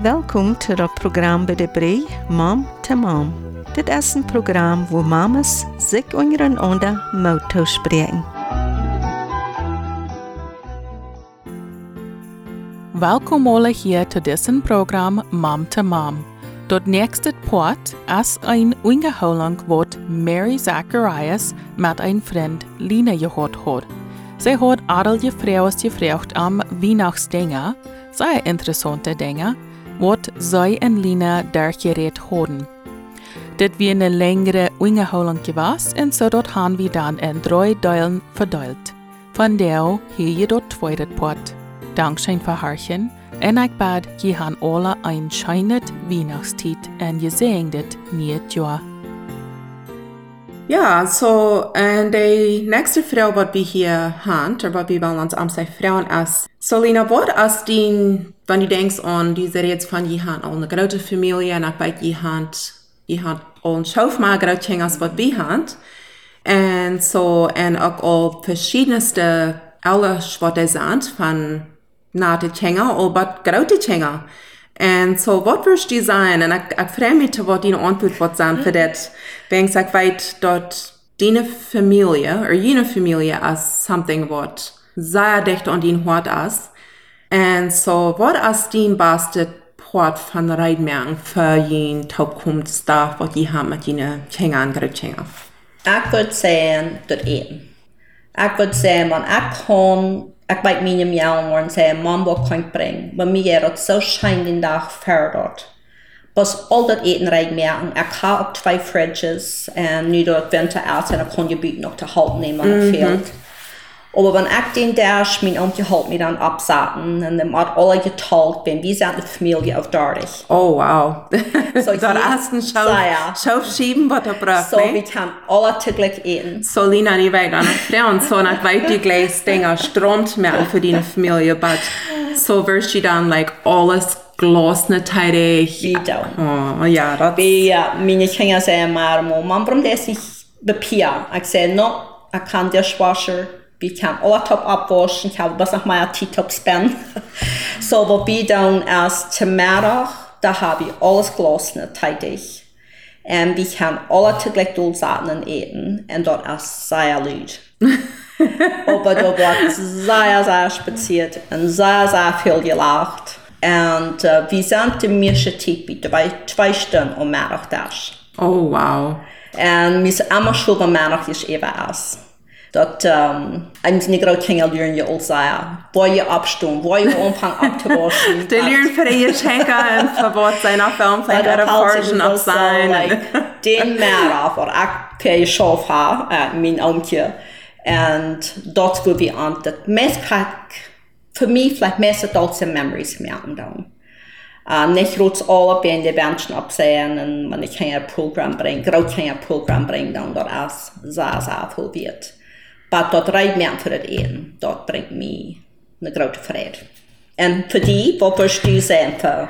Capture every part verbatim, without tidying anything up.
Welkom to het programma bij de Brei Mom to Mom. Dit is een programma waar mamas zich ondereinander moeten spreken. Welkom alle hier to diesen Programm Mom to Mom. Dort nächstet Port as ein Ungeholang wat Mary Zacharias met een vriend Lina gehoord had. Zij had adelje vrouwen gevraagd om Weihnachtsdingen, zeer interessante dingen, wat zij en Lina daar gereed hadden. Dit wie een längere Ungeholang gewas en so dort han we dan in drie delen verdeeld. Van daar hier je dort tweede Port. Dankzij verharchen. En ik bad je han alle een schijnet Weihnachtstijd en je zeng dit niet jaar. Ja, so, en de nächste vrouw wat we hier haben, oder wat we wel ons am zijn vrouwen is. So, Lina, wat als die, wenn du denkst an diese jetzt von je han al een grote familie en ik weet je hand, je had al een schoofmaar groot als wat we han. En so, en ook al verschiedenste alles wat er zijn van na de tjenga of wat grote tjenga. En so, wat wirst du sein? En ik, ik vraag me te wat die antwoord wat zijn voor dit. Wenks ik weet dat die familie, of jene familie is something wat zeer dicht aan die hart is. En so, wat is die beste part van de rijden voor je toekomst daar wat je hebt met jene tjenga en grote tjenga? Ik würde zeggen, dat eten. Ik würde zeggen, man, ik kan Ik weet mijn mjouwen en zeggen, mam, wat kan ik brengen? Maar mij is het zo schijn die dag verder. Dus al dat eten rijdt meer. Ik heb ook twee fridges. En nu door het winter uit en ik kan je buiten nog te halt nemen aan het veld. Maar wanneer ik den daar, mijn oompje halt me dan opzetten. En dan wordt alle getalt ben. We zijn de familie of dertig. Oh, wow. So dat is een schaufschieben wat er braucht, so, we gaan alle tegelijk eten. So, Lina, die weet aan het vrouwen. So, en ik weet die gleich dingen stroomt meer voor die familie. But, so wirst je dan, like, alles glasnetijdig. We doen. Oh, ja, dat is... Ja, mijn kinderen zeggen maar, man, waarom is ik bepier? Ik zeg, no, ik kan dishwasher. We kan alle top opwaschen, ik heb best nog maar een top spend. So, wat we doen is, vanmiddag, daar hebben we alles glasnet tijdig. En we gaan alle tegelijk doelzaten en eten. En dat is zeer leuk. Maar dat wordt zeer, zeer spaziert en zeer, zeer veel gelacht. En uh, we zijn de meeste tijd bij twee stunden om middag daar. Oh, wow. En we zijn allemaal zo van middag is even als. Dat um, een groot ging leren je al zeggen, waar je opstoen, waar je omvang op te waschen. De leren voor je schenken en voor wat zijn afvallen, voor de version op zijn. Den middag, waar ik geen schof had, uh, mijn oompje. En dat wil we aan het meest kijk, voor mij vielleicht meest adults memories gemaakt doen. Uh, niet groot alle bij de bandje op zijn en wanneer ik een programma breng, groot een programma breng dan dat is zeer, zeer veel weet. Maar dat rijdt me aan voor het eten. Dat brengt me een grote vrede. En voor die, wat wil je zeggen voor?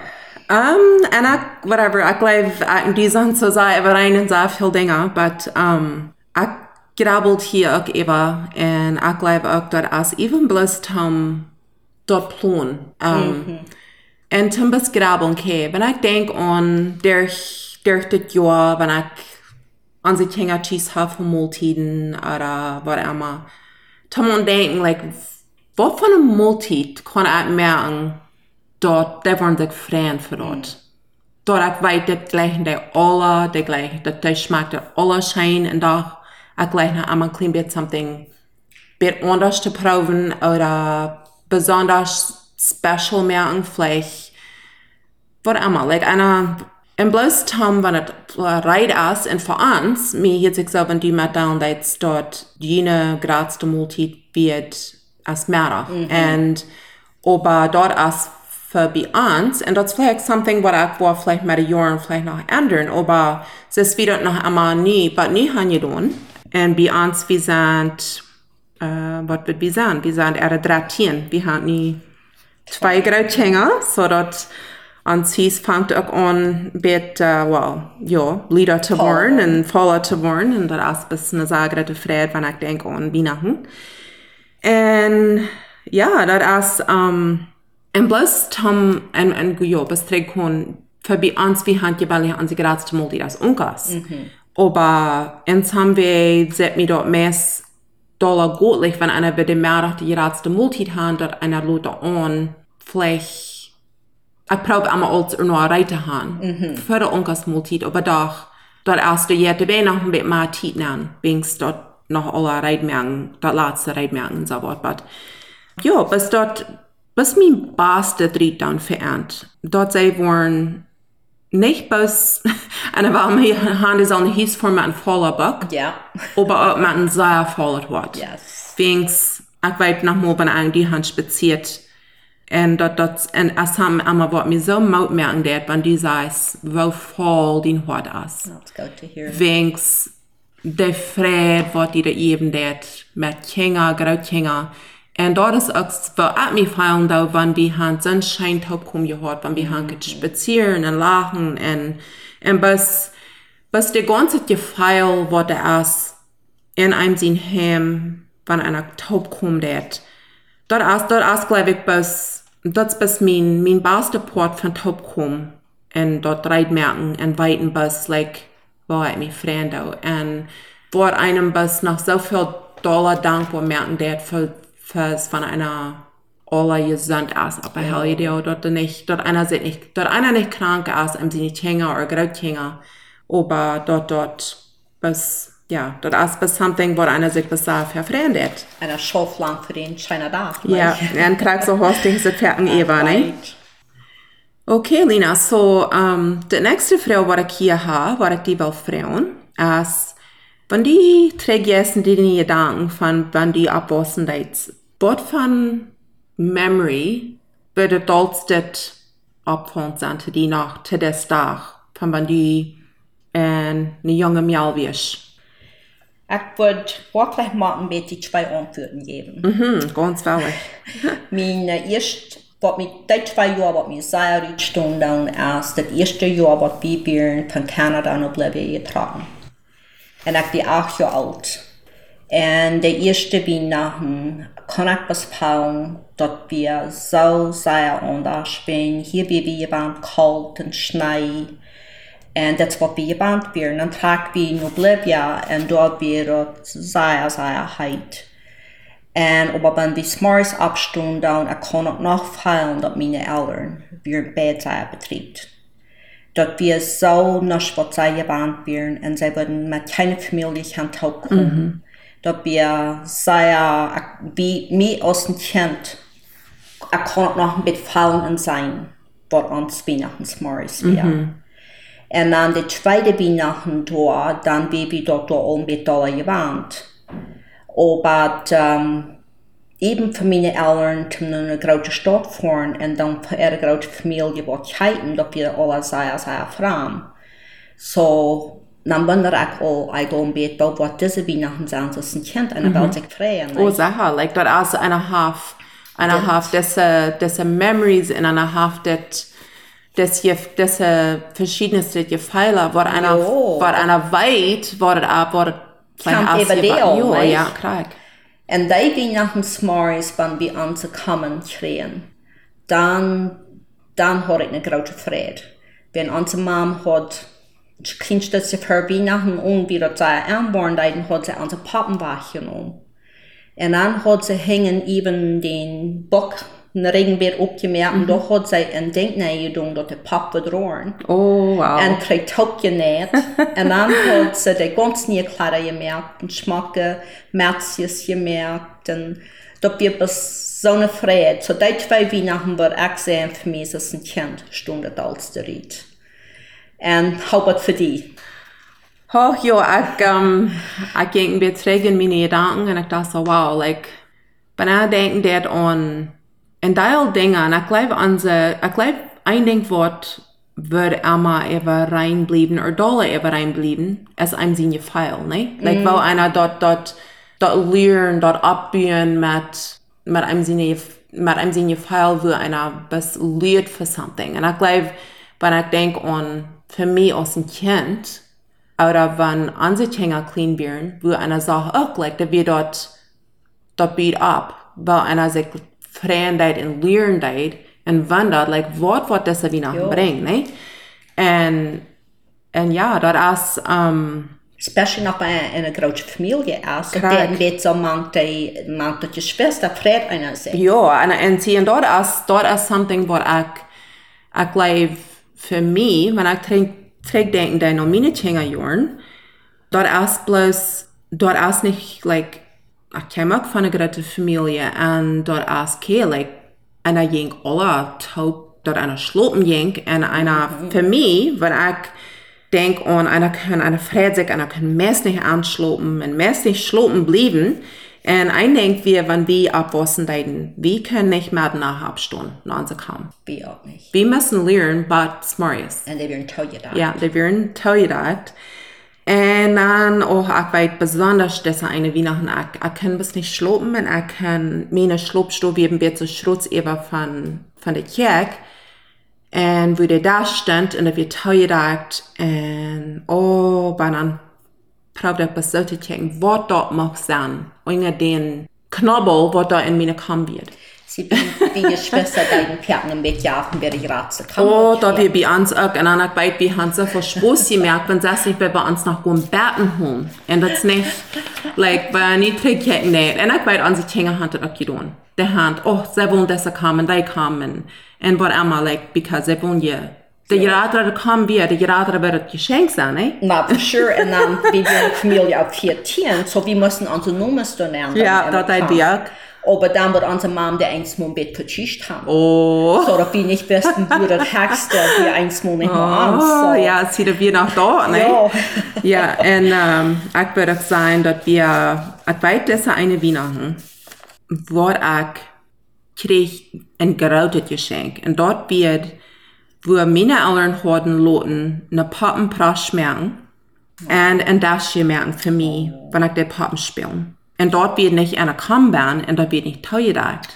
Um, en ik, whatever, ik blijf, ik, die zijn zo zei, we rijden zo veel dingen, maar um, ik grabbelt hier ook even, en ik blijf ook dat als even blust om dat plan. Um, mm-hmm. En toen best grabbeln heb, en ik denk aan, durch, durch dit jaar, wanneer ik an sich Hängertjes habe von Multiden oder was immer. Tom und denken, like, was für eine Multid kann ich merken, dort, der waren sich fremd für dort. Dort, ich weiß, die gleichen die alle, die gleichen, die schmeckt der alle schein und doch, ich gleich noch einmal ein klein bisschen something, bit anders zu proben oder besonders special merken, vielleicht, was immer, like, einer, en bloos Tom, wanneer het rijdt is, en voor ons, mij heeft zichzelf en die met dan dat dat jene grootste multitude wird als middag. Mm-hmm. En aber dat is voor bij ons, en dat is vielleicht something wat ik wil vielleicht met de jaren vielleicht nog ändern, aber es ist wieder noch einmal nie, wat nie gaan je doen. En bij ons, we zijn, uh, wat wird we zijn? We zijn er drettien, we hebben nie twee grote dingen, zodat Und sie fängt auch an mit, uh, well, ja, Lieder zu worden und Voller zu worden. Und das ist ein bisschen eine sehr große Freude, wenn ich denke an Weihnachten. Und ja, das ist, um, En bloß Tom en en gujo bestrig kon förbi ans vi han gebali an sig grats till multidas unkas. Mm-hmm. Aber ens haben wir sett mir dort mes dollar gutlich, wenn einer bei dem Mehrrad die grats till multid han dort einer Leute on vielleicht ich probe einmal als nur reite han. Mm-hmm. Für der unkas multid, aber doch dort erst der jette bei noch ein bisschen mehr Tid nan, bings dort noch alle Reitmerken, dort letzte Reitmerken so was, but ja, bis dort was mein beste Dritt dann verernt. Dort sei waren nicht bloß eine warme Hand ist an der Hiesform mit einem voller Bock, ja, aber auch mit einem sehr voller Wort. Yes. Wings, ich weiß noch mal, wenn ein die Hand spaziert und dort dort und es haben einmal was mir so maut merken, dass wenn die sagst, wo voll den Wort ist. That's good to hear. Wings, der Fred, was die da eben dort mit Kinder, Grautkinder. Und dort ist auch, was auch mir gefallen, da, wenn die Hand Sonnenschein taub kommen gehört, wenn die Hand mm-hmm. spazieren und lachen und, und bis, bis der ganze Gefühl, was da ist, in einem sein Heim, wenn einer taub kommt, dort, dort ist, dort ist, glaube ich, bis, dort ist mein, mein bester Port von taub kommen und dort reit merken und weiten bis, like, wo ich mich Freunde und wo einem bis noch so viel Dollar dankbar merken, dort für Fürs von einer alle gesund ist, aber ja. Hell Idee, dort nicht, dort einer sind nicht, dort einer nicht krank ist, einem sie nicht Kinder oder Grautkinder, aber dort, dort, bis, ja, dort ist bis something, wo einer sich bis da verfreundet. Einer Schoflang für den China da. Ja, und kriegt so hostig, sie fertig eben, ne? Okay, Lina, so, um, die nächste Frau, die ich hier habe, die ich die will fragen, ist, wenn die trägsten die Gedanken von, wenn die abwassen, das, was von Memory würde dolstet abfallen sein, die noch zu des Tag, von wenn die eine junge Mädel wirst? Ich würde wirklich mal ein bisschen zwei Antworten geben. Mhm, ganz ehrlich. Meine erste, was mit den zwei Jahren, was mir sehr gut stunden, ist das erste Jahr, was wir von Kanada nach Bolivien getragen. Und ich bin acht Jahre alt. Und der erste Weihnachten kann ich besparen, dass wir so sehr anders sind. Hier bin wir gebannt kalt und Schnee. Und das, was wir gebannt werden. Dann tragen wir nach Bolivien und dort wird es sehr, sehr heiß. Und aber wenn wir morgens abstunden, ich kann auch noch feiern, dass meine Eltern wir Bett sehr betriebt. Dass wir so nach Spazier gebannt werden und sie würden mit keiner Familie kommen. Mhm. Dass wir sehr, wie mir aus dem Kind, ich kann noch ein bisschen fallen sein, was uns Weihnachten morgens wäre. Mhm. Und dann die zweite Weihnachten dort, dann bin ich dort auch ein bisschen gebannt. Aber um, eben für meine Eltern zu einer großen Stadt fahren und dann für ihre große Familie behalten, dass wir alle sehr, sehr froh. So, dann wundere ich auch, ich ein bisschen, was diese Weihnachten sind, dass ein Kind eine Welt sich freuen. Oh, sicher, like, das ist eine half, eine half, diese, diese Memories in einer half, das, das, diese verschiedenste Gefühle, wo einer, wo einer weit, wo das ab, wo das vielleicht auch, ja, ja, krieg. Und die Weihnachtsmorgens, wenn wir anzukommen kriegen, dann, dann habe ich eine große Freude. Wenn unsere Mom hat, das kleinste für Weihnachten und wieder sehr anborn, dann hat sie unsere Pappenwachen um. Und dann hat sie hängen eben den Bock, den Regenbeer aufgemerkt, und da hat sie ein Denknähe getan, dass der Papa drohen. Oh, wow. Und kriegt Top genäht. Und dann hat sie die ganz neue Kleider gemerkt, und Schmacke, Märzjes gemerkt, und da wird bis so eine Freude. So die zwei Weihnachten war ich sehr für mich als ein Kind, Stunde als der Ried. Und hoffe für die. Oh, ja, ich, um, ich ging mir zurück in meine Gedanken, und ich dachte so, wow, like, wenn ich denke, dass an, en deel dingen, en ik blijf aan ze, ik blijf een ding wat würde immer even reinbleiben, oder dolle even reinbleiben, als einem sein Gefühl, ne? Like, mm. weil einer dort, dort, dort lernen, dort abbauen mit, mit einem seine, mit einem sein Gefühl, wo einer was lernt für something. Und ich glaube, wenn ich denke an, für mich als ein Kind, oder wenn unsere Kinder klein werden, wo einer sagt, oh, like, da wir dort, dort beat ab, weil einer sich Freundheit und Lehrendheit en wonder, like, wat wordt deze Weihnachten brengen, ne? En, en ja, dat is, um, especially nog in een grote familie, als het een beetje mangt, mangt dat je schwester vrede aan zich. Ja, en, en zie, en dat is, dat is something wat ik, ik geloof, voor mij, wanneer ik terugdenk aan nog mijn tienerjaren, dat is bloos, dat is niet, like, ik kom ook van een grote familie, en dat is keer, like, en ik denk alle taub, dat een slopen denk, en een, mm-hmm. voor mij, wanneer ik denk aan, en ik kan een vredig, en ik kan meest niet aanslopen, en meest niet slopen blijven, en ik denk, wir, wenn wir abwassen deiden, wir können nicht mehr danach abstehen, nach unser Kamm. Wir auch nicht. Wir müssen lernen, but smart. Und die werden tollgedacht. Ja, die werden tollgedacht. Und dann auch, ich weiß besonders, dass eine Weihnachten, ich, ich kann bis nicht schlopen, und ich kann meine Schlopstoff eben wird so Schrutz über von, von der Kirche. Und wo der da stand, und er wird tollgedacht, und oh, bei dann probeer ik zo te checken, wat dat mag zijn. Onder den knobbel, wat daar in mijn kam wird. Sie bin wie Geschwister deinen Perken mit Jahren wäre ich ratze. Oh, da wir bei uns auch, und dann auch bei uns so viel Spaß gemerkt, wenn das nicht bei uns noch gut beten haben. Und das nicht, like, bei nicht trinken, nicht. Und auch bei uns die Kinder haben das auch getan. Die Hand, oh, sie wollen das kommen, die kommen. Und was immer, like, because sie wollen ja. De jaren komen weer, de jaren wird het geschenk sein, ne? Na, for sure. Und dann, wie wir in der Familie auch vierzehn, so wir müssen unsere Nummern lernen. Ja, das ist ja. Aber dann wird unsere Mom der einmal mit getischt haben. Oh. So, dass wir nicht wissen, wie der Texte, die einmal nicht mehr an. Oh, ja, es sieht wir noch da, ne? Ja. Ja, und ähm, ich würde sagen, dass wir, ich weiß, das ist eine Weihnachten, wo ich krieg ein großes Geschenk. Und dort wird, wo meine Eltern hatten loten, eine Pappenprasch merken und ein Dasche merken für mich, wenn ich die Pappen spiele. Und dort wird nicht einer kommen und dort wird nicht tollgedacht.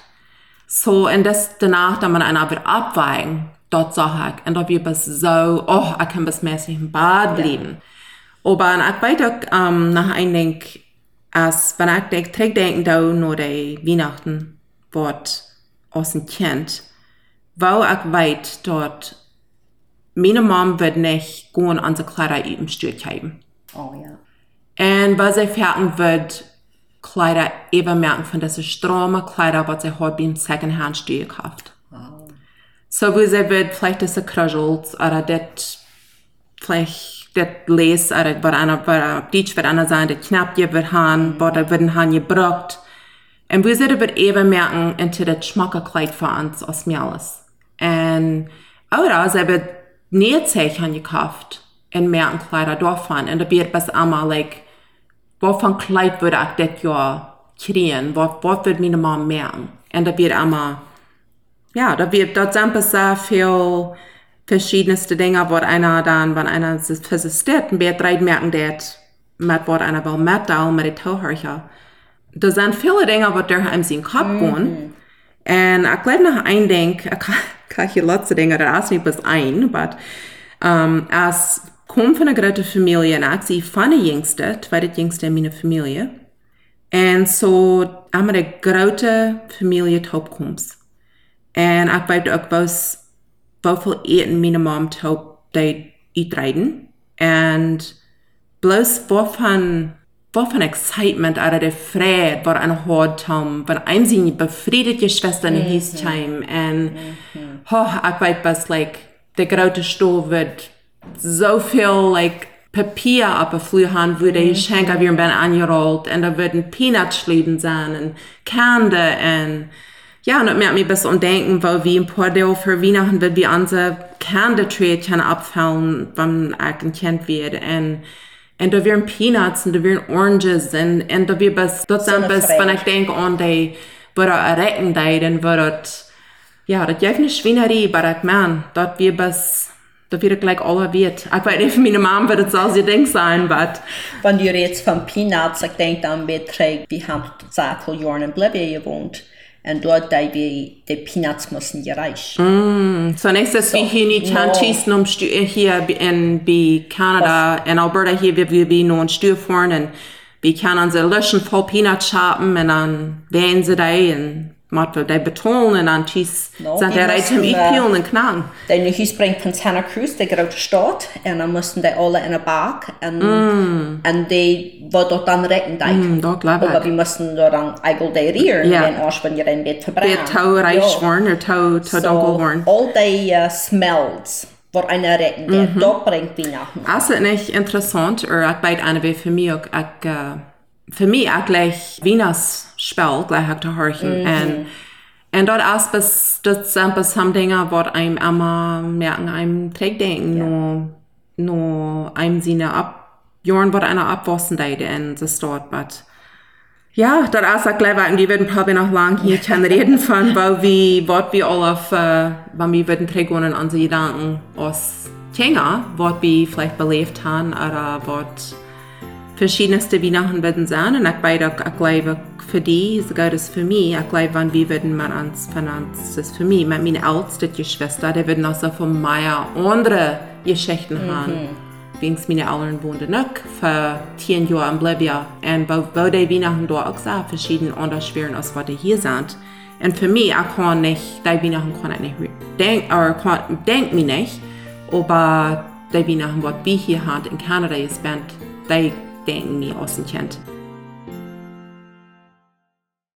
So, und das danach, dann man einer wird abweigen, dort sag ich, und dort wird es so, oh, ich kann bis mäßig im Bad bleiben. Ja. Aber ich weiß auch, um, nach einem Denk, als wenn ich denke, zurückdenken da nur die Weihnachten, wird aus dem Kind, wo ich weiß, dort, meine Mom wird nicht gehen an die Kleider im Stück haben. Oh ja. Und weil sie fertig wird, Kleider eben merken von diesen Strömen Kleider, was sie hat beim Secondhand-Stück gekauft. Oh. So, wo sie wird vielleicht diese Krüschels, oder das, vielleicht das Les, oder was einer, was Deutsch wird einer sein, das Knäppchen wird haben, was da wird haben gebraucht. Und wo sie wird eben merken, into das Schmackerkleid für uns aus mir alles. Und, oder sie wird Nähzeichen gekauft und merken Kleider davon. Und da wird es einmal, like, wovon Kleid würde ich das Jahr kriegen? Was, was wird meine Mama merken? Und da wird einmal, ja, da wird, dort sind sehr viel verschiedenste Dinge, was einer dann, wenn einer sich versistiert, und wird drei merken, dass, mit was einer will mitteilen, mit den Tauhörcher. Da sind viele Dinge, was durch einem in den Kopf gehen. Und ich glaube noch ein Ding, ich kann hier letzte Dinge, das ist nicht bis ein, aber um, als ich komme von einer großen Familie, und ich sehe von der Jüngste, zweite Jüngste in meiner Familie. Und so haben wir eine große Familie Taubkommst. Und ich weiß auch, was, wie viel Eten meine Mom taub, die eintreten. Und bloß wovon, wovon Excitement oder der Freude, was eine hat, wenn einem sie befriedigte Schwestern in his time. Und, oh, ich weiß, was, like, der große Stuhl wird so viel, like, Papier abgeflogen, wo die Geschenke auf ihren Bein angerollt, und da würden Peanutschläden sein, und Kande, und, ja, und das macht mich ein bisschen denken, weil wir ein paar Tage für Weihnachten wird wir unsere Kande-Trädchen abfallen, wenn ich ein Kind werde, und, und da wären Peanuts, und da wären Oranges, und, und da wird bis, dort sind bis, wenn ich denke an die, wo da errecken, dann wird, ja, das ist eine Schweinerei, aber ich meine, dort wird bis, da wird gleich alle wird. Ich weiß nicht, für meine Mom wird es auch so Ding sein, aber... Wenn du redest von Peanuts, ich denke dann, wir haben sehr viele Jahre in Bolivien gewohnt. Und dort, da wir die Peanuts müssen gereicht. Mm, so nächstes, so, wie hier nicht no. schießen, um hier in bei Kanada, in Alberta, hier wir wir noch ein Stuhl fahren, und wir können unsere Löschen voll Peanuts schaffen, und dann wählen sie da, und Motto, die betonen an Chies, No, sind die der Reitum müssen, ich pielen und knang. Die Huis brengt van Santa Cruz, die grote stad, en dan moesten die alle in een bak, en, Mm. en die wat dat dan rekken deed. Mm, dat geloof Maar ik. we moesten daar dan eigenlijk die rieren, Ja. en als we je een beetje Der verbrennen. Tau reich worden, der Tau, Tau dunkel worden. All die uh, smells, wat een rekken deed, Mhm. dat brengt Weihnachten. Das ist nicht interessant, oder ich bei einer für mich, auch, ich, uh, für mich auch gleich Wieners Spiel, gleich auch zu horchen. Mhm. Und, und dort ist bis, das sind bis some Dinge, was einem immer merken, einem trägt denken, Ja. nur, nur einem Sinne ab, Jorn, was einer abwassen deide in das dort, but, ja, das ist auch gleich, weil die würden probably noch lang hier können reden von, weil wir, was wir alle auf, uh, wenn wir würden trägen unsere Gedanken aus Dinge, was wir vielleicht belebt haben, oder was verschiedenste Weihnachten würden sein. Und ich beide, ich glaube, für die, sogar das für mich, ich glaube, wenn wir würden mal ans, von uns, das für mich, mit meiner ältesten Geschwister, die würden auch so von mir andere Geschichten mhm. haben. Wings meine Eltern wohnen noch für zehn Jahre in Bolivia. Und wo, wo die Weihnachten dort auch sehr verschieden anders schweren, als was die hier sind. Und für mich, ich kann nicht, die Weihnachten kann ich nicht denken, oder kann, denk mir nicht, aber die Weihnachten, was wir hier haben in Kanada, ist, die denken mir aus dem Kind.